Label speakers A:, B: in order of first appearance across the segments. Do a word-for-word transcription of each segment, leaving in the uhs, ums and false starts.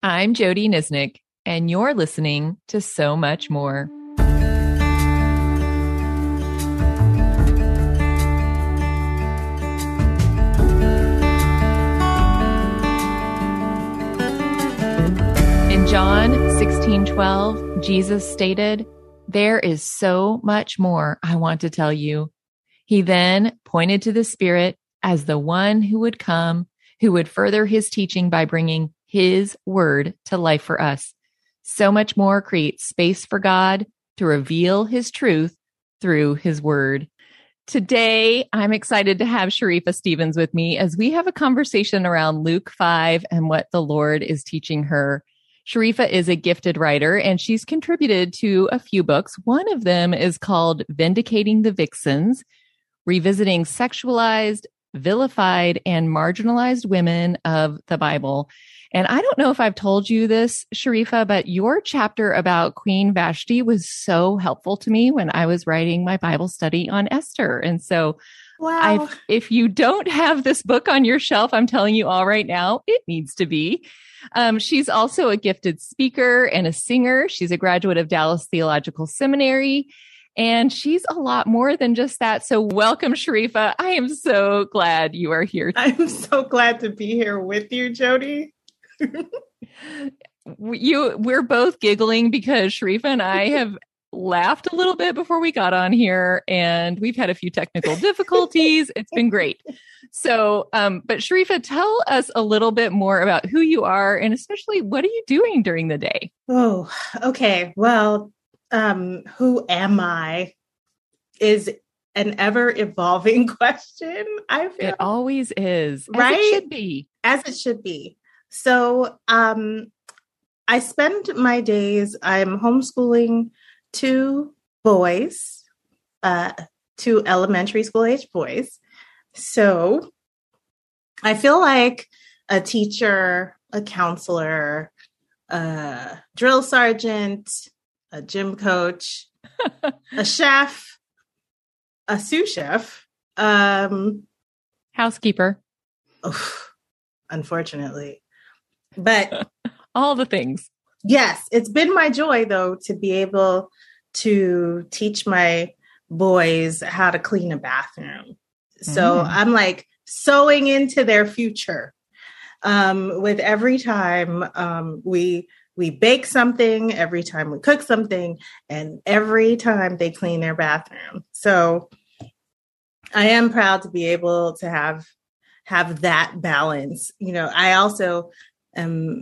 A: I'm Jody Nisnik, and you're listening to So Much More. In John sixteen twelve, Jesus stated, "There is so much more I want to tell you." He then pointed to the Spirit as the one who would come, who would further his teaching by bringing his word to life for us. So much more creates space for God to reveal his truth through his word. Today, I'm excited to have Sharifa Stevens with me as we have a conversation around Luke five and what the Lord is teaching her. Sharifa is a gifted writer, and she's contributed to a few books. One of them is called Vindicating the Vixens, Revisiting Sexualized, Vilified, and Marginalized Women of the Bible. And I don't know if I've told you this, Sharifa, but your chapter about Queen Vashti was so helpful to me when I was writing my Bible study on Esther. And so
B: wow.
A: I've, if you don't have this book on your shelf, I'm telling you all right now, it needs to be. Um, she's also a gifted speaker and a singer. She's a graduate of Dallas Theological Seminary, and she's a lot more than just that. So welcome, Sharifa. I am so glad you are here.
B: I'm so glad to be here with you, Jody.
A: you, we're both giggling because Sharifa and I have laughed a little bit before we got on here, and we've had a few technical difficulties. It's been great. So, um, but Sharifa, tell us a little bit more about who you are, and especially what are you doing during the day?
B: Oh, okay. Well, um, who am I is an ever evolving question. I feel
A: it always is,
B: right?
A: As it should be.
B: As it should be. So, um, I spend my days, I'm homeschooling two boys, uh, two elementary school age boys. So I feel like a teacher, a counselor, a drill sergeant, a gym coach, a chef, a sous chef, um,
A: housekeeper.
B: Oh, unfortunately, but
A: all the things.
B: Yes, it's been my joy, though, to be able to teach my boys how to clean a bathroom. So mm. I'm like sewing into their future um, with every time um, we we bake something, every time we cook something, and every time they clean their bathroom. So I am proud to be able to have have that balance. You know, I also am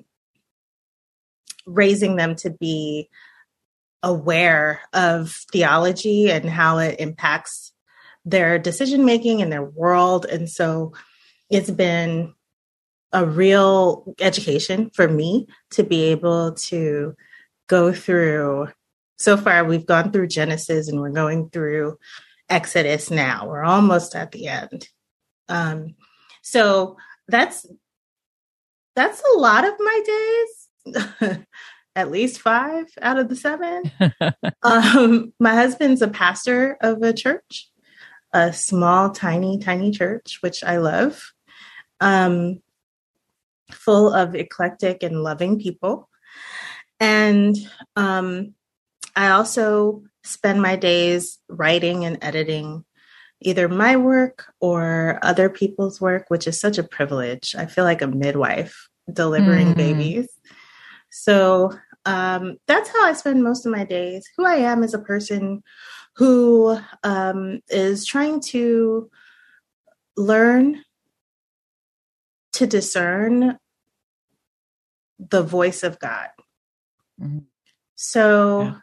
B: raising them to be aware of theology and how it impacts their decision-making and their world. And so it's been a real education for me to be able to go through. So far, we've gone through Genesis and we're going through Exodus now. We're almost at the end. Um, so that's, that's a lot of my days. At least five out of the seven. um, my husband's a pastor of a church, a small, tiny, tiny church, which I love, um, full of eclectic and loving people. And um, I also spend my days writing and editing either my work or other people's work, which is such a privilege. I feel like a midwife delivering mm. babies. So um, that's how I spend most of my days. Who I am is a person who um, is trying to learn to discern the voice of God. Mm-hmm. So yeah.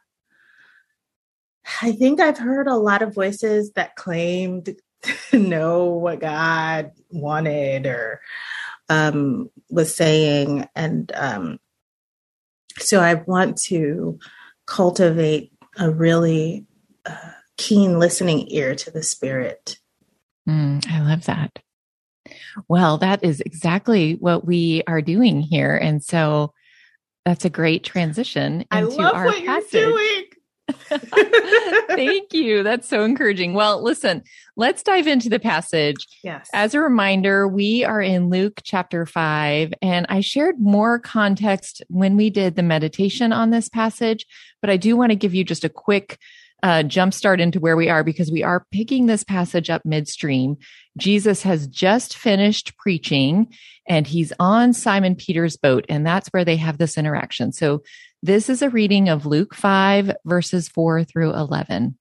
B: I think I've heard a lot of voices that claimed to know what God wanted or um, was saying. And um, so I want to cultivate a really uh, keen listening ear to the Spirit.
A: Mm, I love that. Well, that is exactly what we are doing here. And so that's a great transition into
B: I love
A: our
B: what
A: passage.
B: You're doing.
A: Thank you. That's so encouraging. Well, listen, let's dive into the passage.
B: Yes.
A: As a reminder, we are in Luke chapter five, and I shared more context when we did the meditation on this passage, but I do want to give you just a quick uh, jumpstart into where we are because we are picking this passage up midstream. Jesus has just finished preaching and he's on Simon Peter's boat, and that's where they have this interaction. So this is a reading of Luke five, verses four through eleven.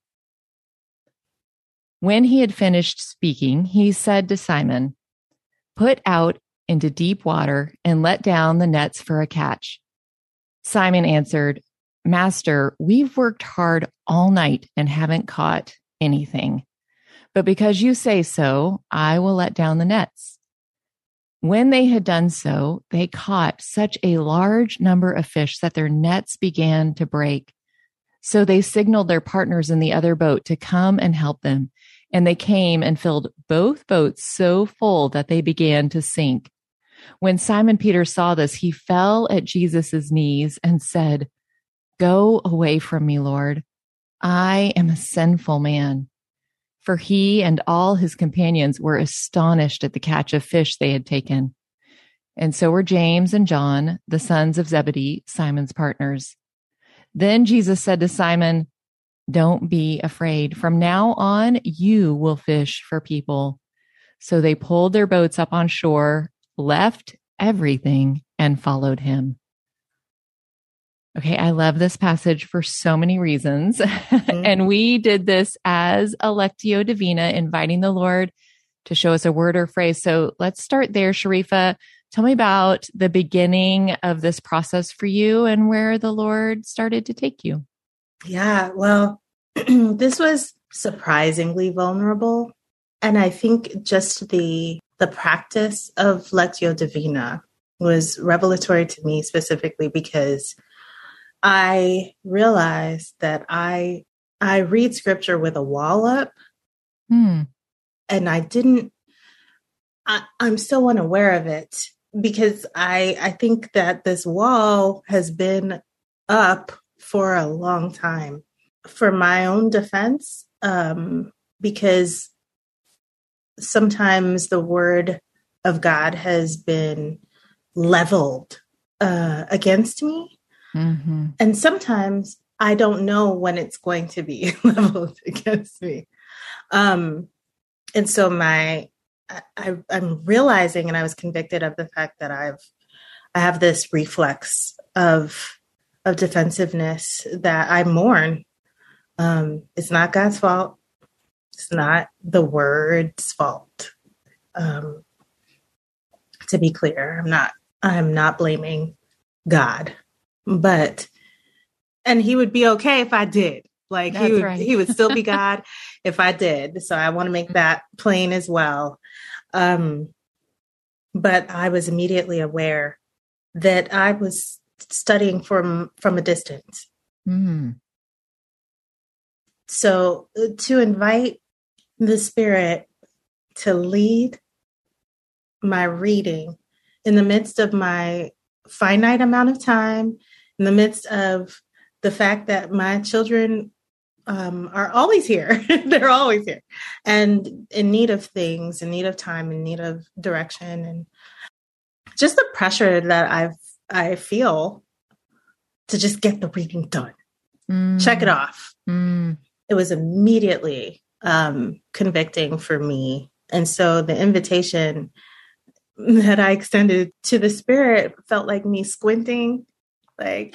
A: When he had finished speaking, he said to Simon, "Put out into deep water and let down the nets for a catch." Simon answered, "Master, we've worked hard all night and haven't caught anything. But because you say so, I will let down the nets." When they had done so, they caught such a large number of fish that their nets began to break. So they signaled their partners in the other boat to come and help them. And they came and filled both boats so full that they began to sink. When Simon Peter saw this, he fell at Jesus' knees and said, "Go away from me, Lord. I am a sinful man." For he and all his companions were astonished at the catch of fish they had taken. And so were James and John, the sons of Zebedee, Simon's partners. Then Jesus said to Simon, "Don't be afraid. From now on, you will fish for people." So they pulled their boats up on shore, left everything, and followed him. Okay, I love this passage for so many reasons. Mm-hmm. And we did this as a Lectio Divina, inviting the Lord to show us a word or phrase. So let's start there, Sharifa. Tell me about the beginning of this process for you and where the Lord started to take you.
B: Yeah, well, this was surprisingly vulnerable. And I think just the the practice of Lectio Divina was revelatory to me specifically because I realized that I I read scripture with a wall up, hmm. and I didn't. I, I'm still unaware of it because I I think that this wall has been up for a long time. For my own defense, um, because sometimes the word of God has been leveled uh, against me. Mm-hmm. And sometimes I don't know when it's going to be leveled against me. Um, and so my, I, I'm realizing, and I was convicted of the fact that I've, I have this reflex of, of defensiveness that I mourn. Um, it's not God's fault. It's not the word's fault. Um, to be clear, I'm not, I'm not blaming God. But, and he would be okay if I did. Like
A: That's
B: he would,
A: right.
B: he would still be God if I did. So I want to make that plain as well. Um, but I was immediately aware that I was studying from, from a distance. Mm. So to invite the Spirit to lead my reading in the midst of my finite amount of time, in the midst of the fact that my children um, are always here. They're always here and in need of things, in need of time, in need of direction. And just the pressure that I've, I feel to just get the reading done, mm. check it off. Mm. It was immediately um, convicting for me. And so the invitation that I extended to the Spirit felt like me squinting, like,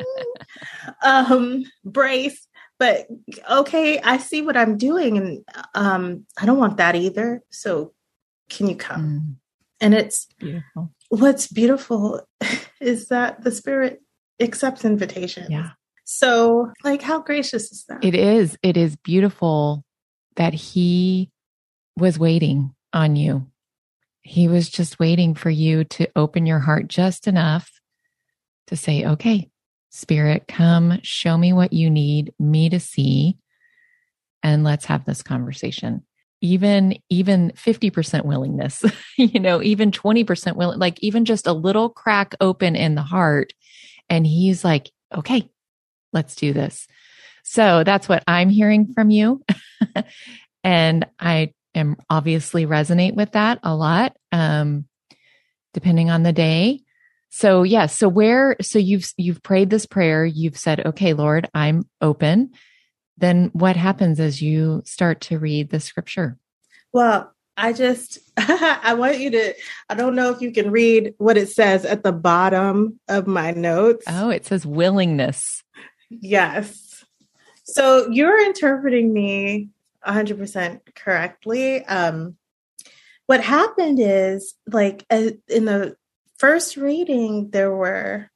B: um, brace, but okay, I see what I'm doing. And um, I don't want that either. So can you come? Mm. And it's beautiful. What's beautiful is that the Spirit accepts invitations.
A: Yeah.
B: So like, how gracious is that?
A: It is. It is beautiful that he was waiting on you. He was just waiting for you to open your heart just enough to say, okay, Spirit, come show me what you need me to see. And let's have this conversation. Even, even fifty percent willingness, you know, even twenty percent willing, like even just a little crack open in the heart. And he's like, okay, let's do this. So that's what I'm hearing from you. And I am obviously resonate with that a lot, um, depending on the day. So yes. Yeah, so where, so you've, you've prayed this prayer. You've said, okay, Lord, I'm open. Then what happens as you start to read the scripture?
B: Well, I just, I want you to, I don't know if you can read what it says at the bottom of my notes.
A: Oh, it says willingness.
B: Yes. So you're interpreting me one hundred percent correctly. Um, what happened is, like, uh, in the first reading, there were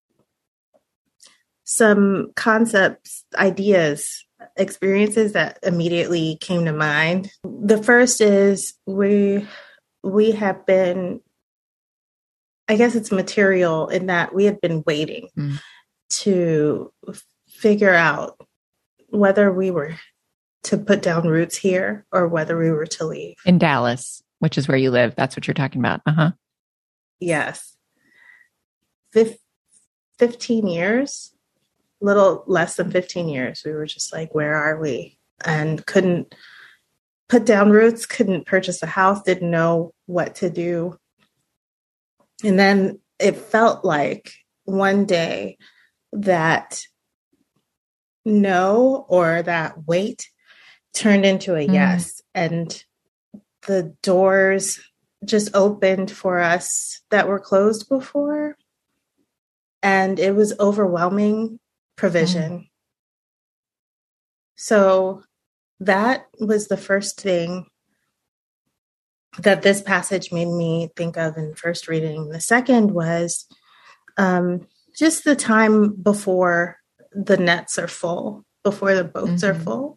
B: some concepts, ideas, experiences that immediately came to mind. The first is we we have been, I guess it's material in that we have been waiting mm. to figure out whether we were to put down roots here or whether we were to leave.
A: In Dallas, which is where you live. That's what you're talking about. Uh-huh.
B: Yes. Fif- fifteen years, little less than fifteen years. We were just like, where are we? And couldn't put down roots, couldn't purchase a house, didn't know what to do. And then it felt like one day that no, or that wait turned into a yes. Mm. And the doors just opened for us that were closed before. And it was overwhelming provision. Mm. So that was the first thing that this passage made me think of in first reading. The second was um, just the time before the nets are full, before the boats mm-hmm. are full.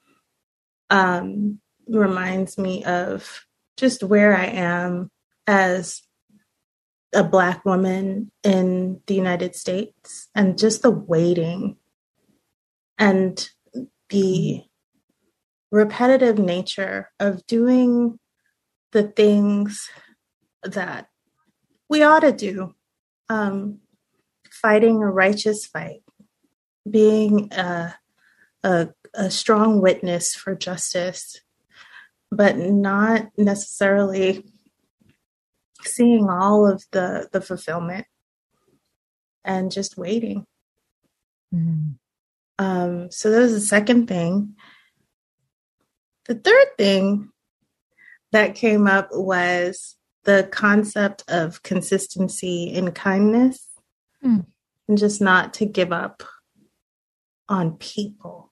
B: Um, reminds me of just where I am as a Black woman in the United States, and just the waiting and the repetitive nature of doing the things that we ought to do, um, fighting a righteous fight, being a, a, a strong witness for justice, but not necessarily seeing all of the, the fulfillment, and just waiting. Mm. Um, so that was the second thing. The third thing that came up was the concept of consistency in kindness, mm. and just not to give up on people.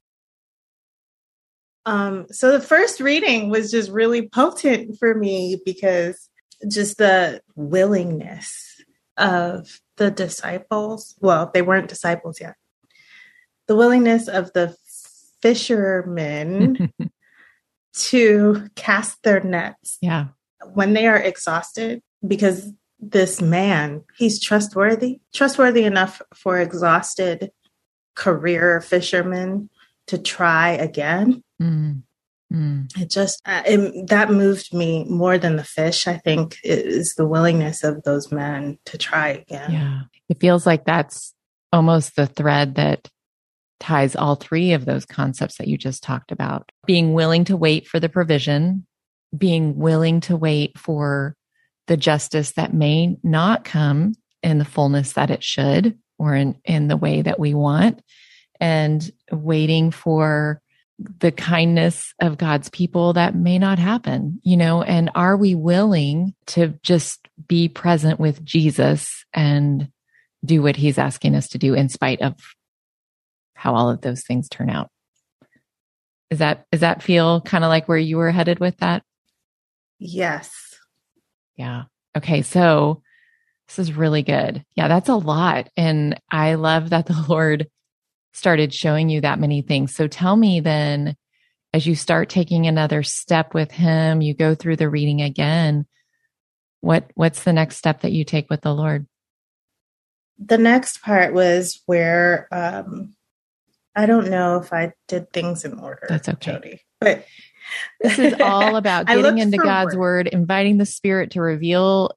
B: Um, so the first reading was just really potent for me, because just the willingness of the disciples, well, they weren't disciples yet, the willingness of the fishermen to cast their nets
A: yeah.
B: when they are exhausted, because this man, he's trustworthy, trustworthy enough for exhausted career fishermen to try again. Mm. Mm. It just, uh, it, that moved me more than the fish, I think, is the willingness of those men to try again.
A: Yeah. It feels like that's almost the thread that ties all three of those concepts that you just talked about. Being willing to wait for the provision, being willing to wait for the justice that may not come in the fullness that it should, or in, in the way that we want, and waiting for the kindness of God's people that may not happen, you know, and are we willing to just be present with Jesus and do what he's asking us to do in spite of how all of those things turn out? Is that, does that feel kind of like where you were headed with that?
B: Yes.
A: Yeah. Okay. So this is really good. Yeah, that's a lot. And I love that the Lord started showing you that many things. So tell me then, as you start taking another step with him, you go through the reading again, what what's the next step that you take with the Lord?
B: The next part was where, um, I don't know if I did things in order.
A: That's okay.
B: Jody, but
A: this is all about getting into God's word, inviting the Spirit to reveal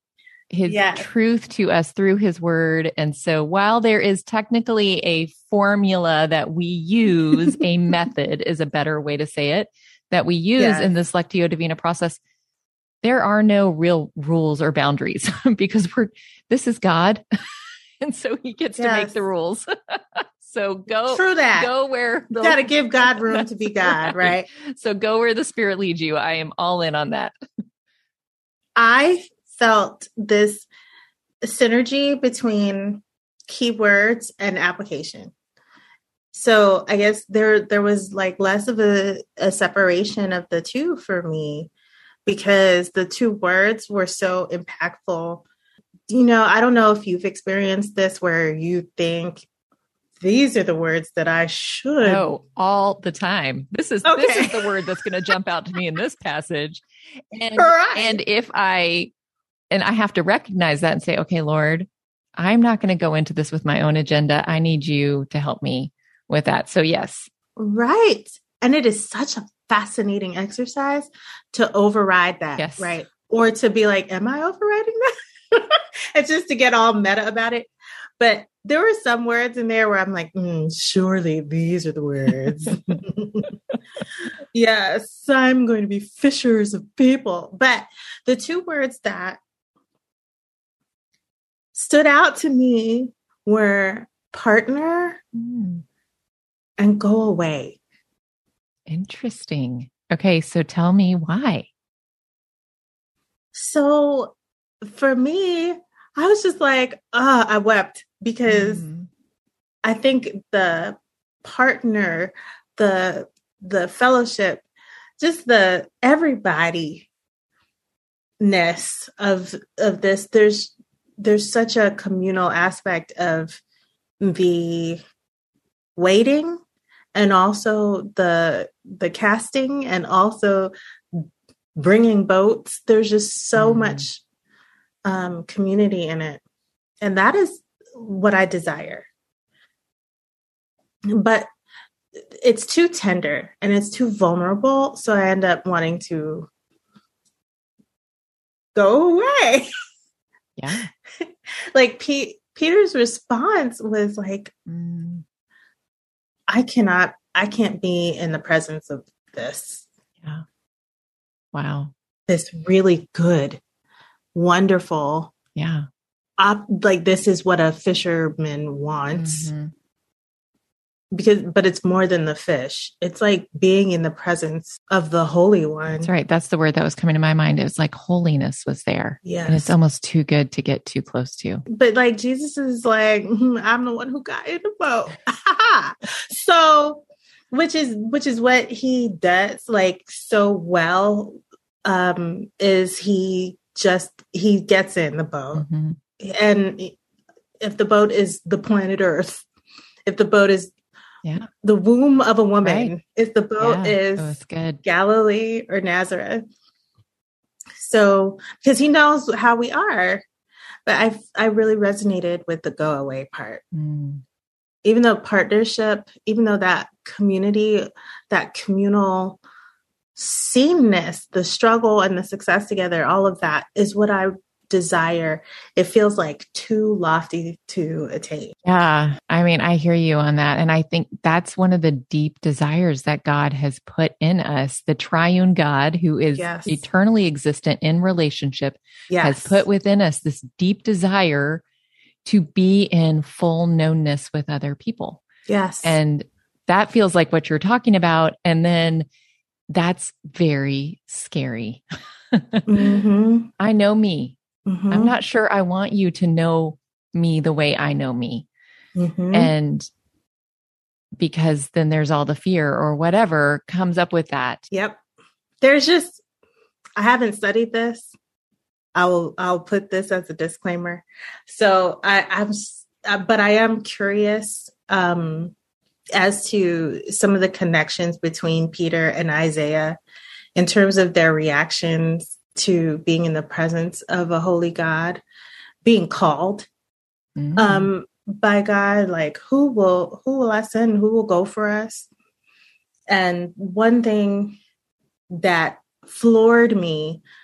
A: his
B: Yes.
A: truth to us through his word. And so while there is technically a formula that we use, a method is a better way to say it, that we use
B: Yes.
A: in this Lectio Divina process, there are no real rules or boundaries because we're, this is God. And so he gets yes. to make the rules. So go,
B: True that.
A: go where
B: the, you got to give God room to be God, right.
A: right? So go where the Spirit leads you. I am all in on that.
B: I felt this synergy between keywords and application. So I guess there, there was like less of a, a separation of the two for me because the two words were so impactful. You know, I don't know if you've experienced this where you think, these are the words that I should.
A: Oh, all the time. This is okay. This is the word that's going to jump out to me in this passage. And,
B: right.
A: and if I, and I have to recognize that and say, okay, Lord, I'm not going to go into this with my own agenda. I need you to help me with that. So yes.
B: Right. And it is such a fascinating exercise to override that.
A: Yes.
B: Right. Or to be like, am I overriding that? It's just to get all meta about it. But there were some words in there where I'm like, mm, surely these are the words. Yes, I'm going to be fishers of people. But the two words that stood out to me were partner
A: mm.
B: and go away.
A: Interesting. Okay, so tell me why.
B: So for me, I was just like, ah, oh, I wept because mm-hmm. I think the partner, the the fellowship, just the everybody ness of of this. There's there's such a communal aspect of the waiting and also the the casting and also bringing boats. There's just so mm-hmm. much um, community in it. And that is what I desire. But it's too tender and it's too vulnerable. So I end up wanting to go away.
A: Yeah.
B: Like P- Peter's response was like, mm, I cannot, I can't be in the presence of this.
A: Yeah. Wow.
B: This really good, wonderful.
A: Yeah.
B: Op- like this is what a fisherman wants. Mm-hmm. Because, but it's more than the fish. It's like being in the presence of the Holy One.
A: That's right. That's the word that was coming to my mind. It was like holiness was there.
B: Yeah.
A: And it's almost too good to get too close to.
B: But like Jesus is like, mm, I'm the one who got in the boat. So, which is, which is what he does like so well, um, is he just, he gets in the boat. Mm-hmm. And if the boat is the planet Earth, if the boat is
A: yeah.
B: the womb of a woman,
A: right.
B: if the boat
A: yeah.
B: is
A: oh, good.
B: Galilee or Nazareth. So, because he knows how we are, but I I really resonated with the go away part.
A: Mm.
B: Even though partnership, even though that community, that communal sameness, the struggle and the success together, all of that is what I desire. It feels like too lofty to attain.
A: Yeah. I mean, I hear you on that. And I think that's one of the deep desires that God has put in us. The triune God who is yes. eternally existent in relationship
B: yes.
A: has put within us this deep desire to be in full knownness with other people.
B: Yes.
A: And that feels like what you're talking about. And then that's very scary.
B: mm-hmm.
A: I know me.
B: Mm-hmm.
A: I'm not sure I want you to know me the way I know me.
B: Mm-hmm.
A: And because then there's all the fear or whatever comes up with that.
B: Yep. There's just, I haven't studied this. I will, I'll put this as a disclaimer. So I, I'm, uh, but I am curious um, as to some of the connections between Peter and Isaiah in terms of their reactions to being in the presence of a holy God, being called mm-hmm. um, by God, like who will, who will I send? Who will go for us? And one thing that floored me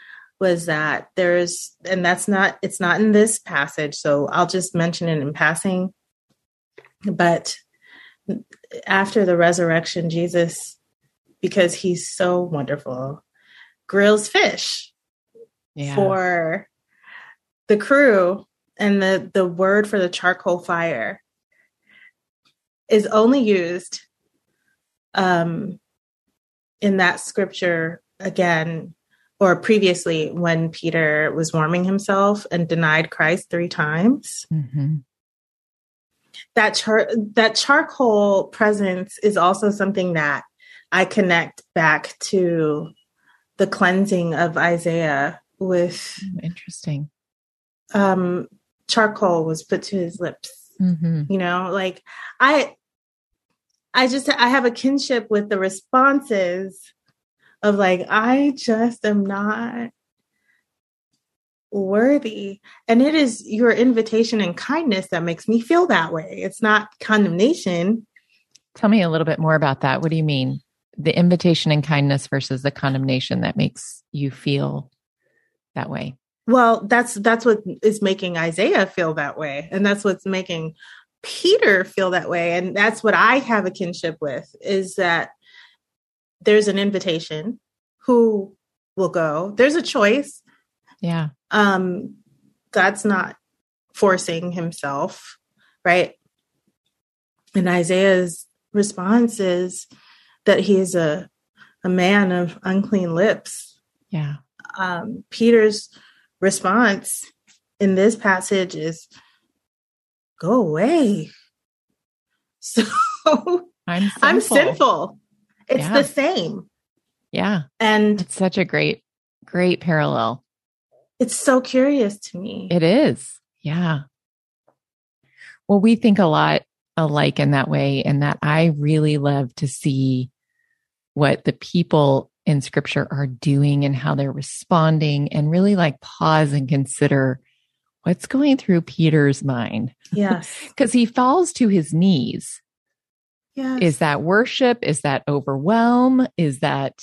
B: was that there's, and that's not, it's not in this passage, so I'll just mention it in passing. But after the resurrection, Jesus, because he's so wonderful, grills fish yeah. for the crew. And the, the word for the charcoal fire is only used um, in that scripture again, or previously when Peter was warming himself and denied Christ three times. Mm-hmm. That char- that charcoal presence is also something that I connect back to the cleansing of Isaiah with.
A: Interesting.
B: Um, charcoal was put to his lips. Mm-hmm. You know, like I, I just, I have a kinship with the responses of like, I just am not worthy. And it is your invitation and kindness that makes me feel that way. It's not condemnation.
A: Tell me a little bit more about that. What do you mean? The invitation and kindness versus the condemnation that makes you feel that way?
B: Well, that's that's what is making Isaiah feel that way. And that's what's making Peter feel that way. And that's what I have a kinship with, is that there's an invitation. Who will go? There's a choice.
A: Yeah.
B: Um, God's not forcing himself, right? And Isaiah's response is that he is a, a man of unclean lips.
A: Yeah.
B: Um, Peter's response in this passage is, go away. So
A: I'm sinful.
B: I'm sinful. It's
A: yeah.
B: the same.
A: Yeah.
B: And
A: it's such a great, great parallel.
B: It's so curious to me.
A: It is. Yeah. Well, we think a lot alike in that way, and that I really love to see what the people in scripture are doing and how they're responding, and really like pause and consider what's going through Peter's mind.
B: Yes.
A: Because he falls to his knees.
B: Yes.
A: Is that worship? Is that overwhelm? Is that,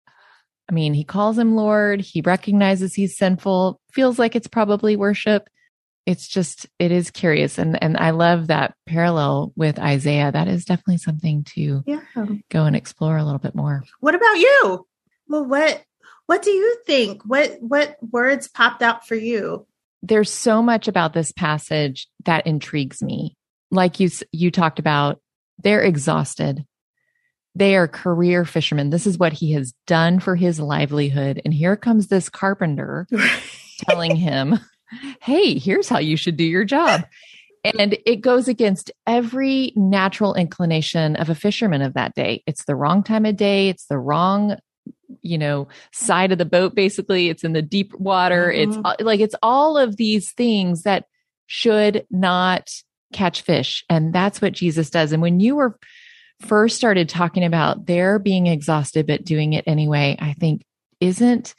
A: I mean, he calls him Lord. He recognizes he's sinful. Feels like it's probably worship. It's just, it is curious. And and I love that parallel with Isaiah. That is definitely something to
B: yeah.
A: go and explore a little bit more.
B: What about you? Well, what, what do you think? What, what words popped out for you?
A: There's so much about this passage that intrigues me. Like you, you talked about, they're exhausted. They are career fishermen. This is what he has done for his livelihood. And here comes this carpenter telling him, hey, here's how you should do your job. And it goes against every natural inclination of a fisherman of that day. It's the wrong time of day. It's the wrong, you know, side of the boat. Basically, it's in the deep water. Mm-hmm. It's like, it's all of these things that should not catch fish. And that's what Jesus does. And when you were first started talking about their being exhausted, but doing it anyway, I think, isn't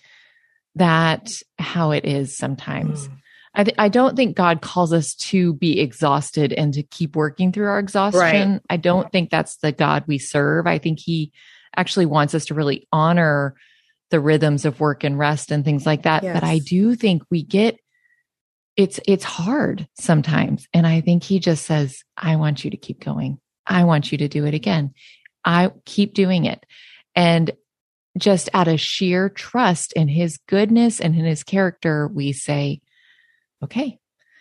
A: that how it is sometimes? Mm. I, th- I don't think God calls us to be exhausted and to keep working through our exhaustion. Right. I don't think that's the God we serve. I think he actually wants us to really honor the rhythms of work and rest and things like that. Yes. But I do think we get, it's, it's hard sometimes. And I think he just says, I want you to keep going. I want you to do it again. I keep doing it. And just out of sheer trust in his goodness and in his character, we say, okay,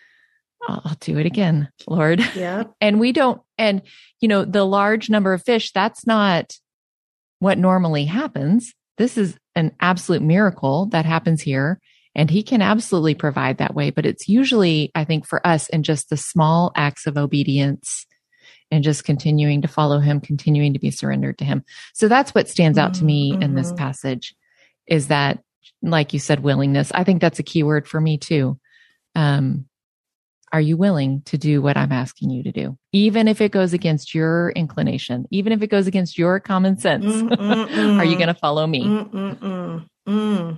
A: I'll, I'll do it again, Lord.
B: Yeah.
A: And we don't, and you know, the large number of fish, that's not what normally happens. This is an absolute miracle that happens here. And he can absolutely provide that way. But it's usually, I think, for us in just the small acts of obedience and just continuing to follow him, continuing to be surrendered to him. So that's what stands out to me mm-hmm. in this passage, is that, like you said, willingness. I think that's a key word for me too. Um, are you willing to do what I'm asking you to do? Even if it goes against your inclination, even if it goes against your common sense, are you going to follow me?
B: Mm, mm.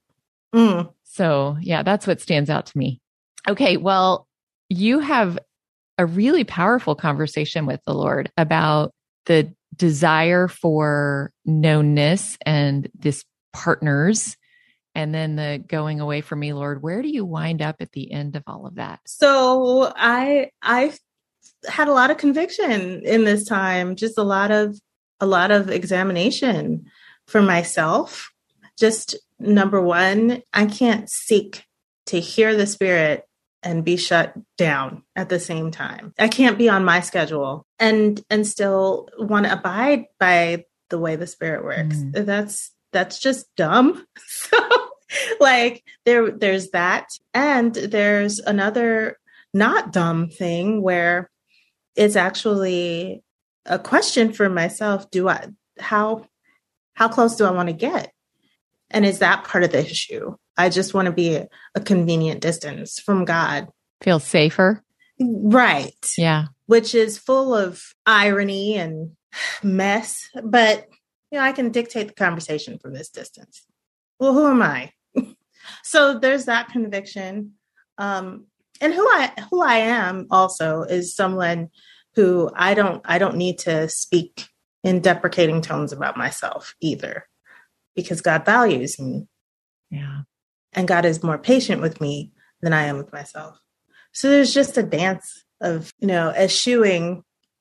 B: Mm.
A: So yeah, that's what stands out to me. Okay. Well, you have a really powerful conversation with the Lord about the desire for knownness and this partners and then the going away from me, Lord. Where do you wind up at the end of all of that?
B: So I I had a lot of conviction in this time, just a lot of a lot of examination for myself. Just number one, I can't seek to hear the Spirit and be shut down at the same time. I can't be on my schedule and and still want to abide by the way the Spirit works. Mm. That's that's just dumb. So like there there's that. And there's another not dumb thing where it's actually a question for myself. Do I how how close do I want to get? And is that part of the issue? I just want to be a, a convenient distance from God.
A: Feel safer.
B: Right.
A: Yeah.
B: Which is full of irony and mess. But, you know, I can dictate the conversation from this distance. Well, who am I? So there's that conviction. Um, and who I who I am also is someone who I don't I don't need to speak in deprecating tones about myself either, because God values me.
A: Yeah.
B: And God is more patient with me than I am with myself. So there's just a dance of, you know, eschewing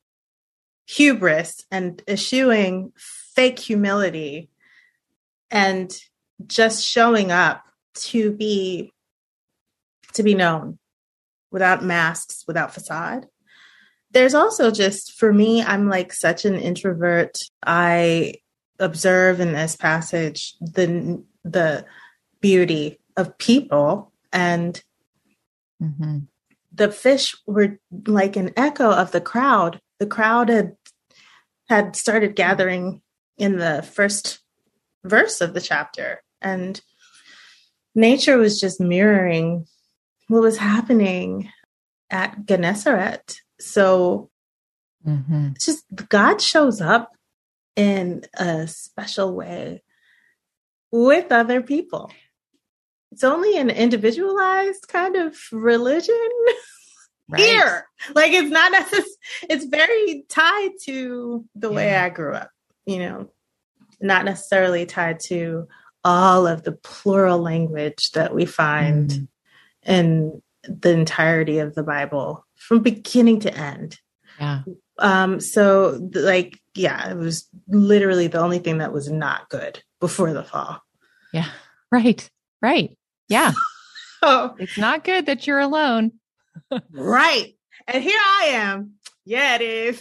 B: hubris and eschewing fake humility and just showing up to be, to be known without masks, without facade. There's also just, for me, I'm like such an introvert. I observe in this passage the, the beauty of people, and mm-hmm. the fish were like an echo of the crowd. The crowd had had started gathering in the first verse of the chapter, and nature was just mirroring what was happening at Gennesaret. So mm-hmm. it's just God shows up in a special way with other people. It's only an individualized kind of religion right. here. Like it's not necessarily, it's very tied to the yeah. way I grew up, you know, not necessarily tied to all of the plural language that we find mm. in the entirety of the Bible from beginning to end.
A: Yeah.
B: Um, so like, yeah, it was literally the only thing that was not good before the fall.
A: Yeah. Right. Right. Yeah.
B: Oh,
A: it's not good that you're alone.
B: Right. And here I am. Yeah, it is.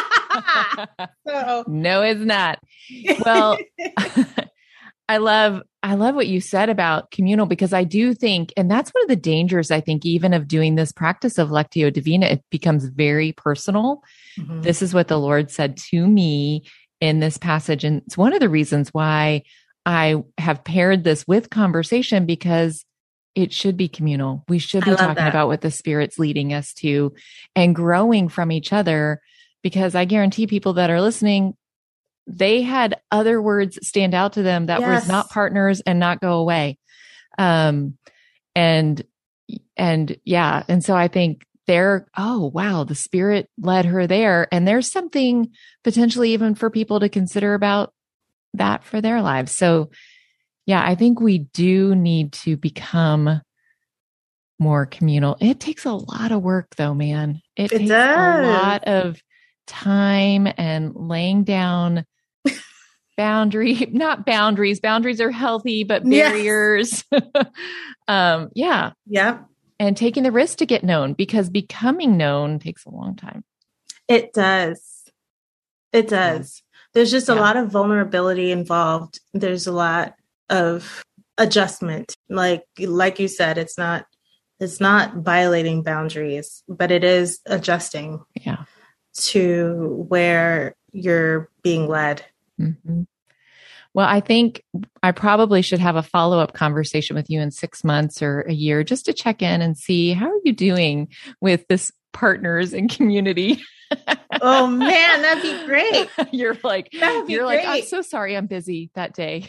B: So.
A: No, it's not. Well, I love, I love what you said about communal, because I do think, and that's one of the dangers, I think, even of doing this practice of Lectio Divina, it becomes very personal. Mm-hmm. This is what the Lord said to me in this passage. And it's one of the reasons why I have paired this with conversation, because it should be communal. We should be talking that. about what the Spirit's leading us to and growing from each other, because I guarantee people that are listening, they had other words stand out to them that yes. was not partners and not go away. Um, and, and yeah. And so I think they're, oh, wow, the Spirit led her there. And there's something potentially even for people to consider about that for their lives. So yeah, I think we do need to become more communal. It takes a lot of work though, man. It, it takes does. a lot of time and laying down boundary, not boundaries. Boundaries are healthy, but barriers. Yes. um, yeah.
B: Yeah.
A: And taking the risk to get known, because becoming known takes a long time.
B: It does. It does. Yeah. There's just a yeah. lot of vulnerability involved. There's a lot of adjustment. Like, like you said, it's not, it's not violating boundaries, but it is adjusting
A: yeah.
B: to where you're being led.
A: Mm-hmm. Well, I think I probably should have a follow-up conversation with you in six months or a year, just to check in and see, how are you doing with this partners and community?
B: Oh man, that'd be great.
A: You're like, you're great. like, I'm so sorry, I'm busy that day.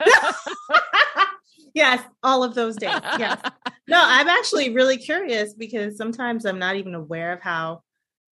B: Yes, all of those days. Yes. No, I'm actually really curious, because sometimes I'm not even aware of how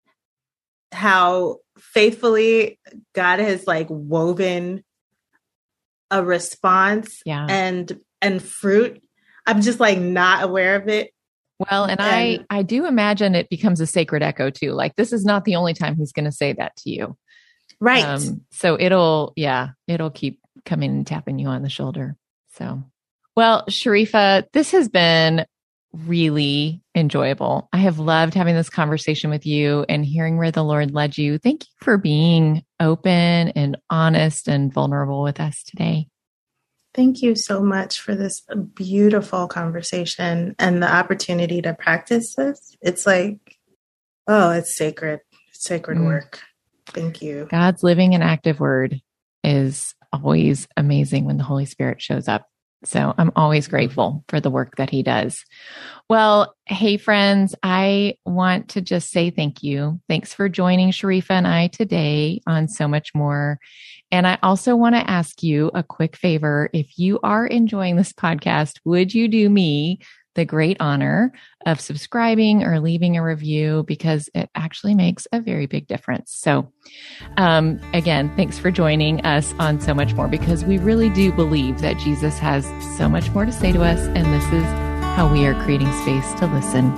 B: how faithfully God has like woven a response
A: yeah.
B: and and fruit. I'm just like not aware of it.
A: Well, and, and I, I do imagine it becomes a sacred echo too. Like this is not the only time he's going to say that to you.
B: Right.
A: Um, so it'll, yeah, it'll keep coming and tapping you on the shoulder. So, well, Sharifa, this has been really enjoyable. I have loved having this conversation with you and hearing where the Lord led you. Thank you for being open and honest and vulnerable with us today.
B: Thank you so much for this beautiful conversation and the opportunity to practice this. It's like, oh, it's sacred. It's sacred mm. work. Thank you.
A: God's living and active word is always amazing when the Holy Spirit shows up. So I'm always grateful for the work that he does. Well, hey friends, I want to just say thank you. Thanks for joining Sharifa and I today on So Much More. And I also want to ask you a quick favor. If you are enjoying this podcast, would you do me the great honor of subscribing or leaving a review, because it actually makes a very big difference. So um, again, thanks for joining us on So Much More, because we really do believe that Jesus has so much more to say to us. And this is how we are creating space to listen.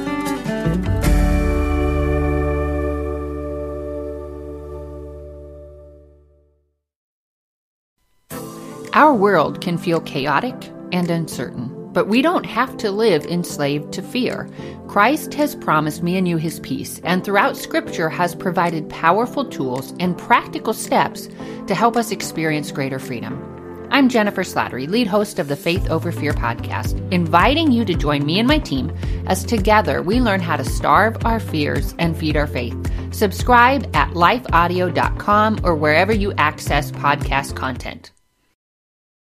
C: Our world can feel chaotic and uncertain, but we don't have to live enslaved to fear. Christ has promised me and you his peace, and throughout Scripture has provided powerful tools and practical steps to help us experience greater freedom. I'm Jennifer Slattery, lead host of the Faith Over Fear podcast, inviting you to join me and my team as together we learn how to starve our fears and feed our faith. Subscribe at life audio dot com or wherever you access podcast content.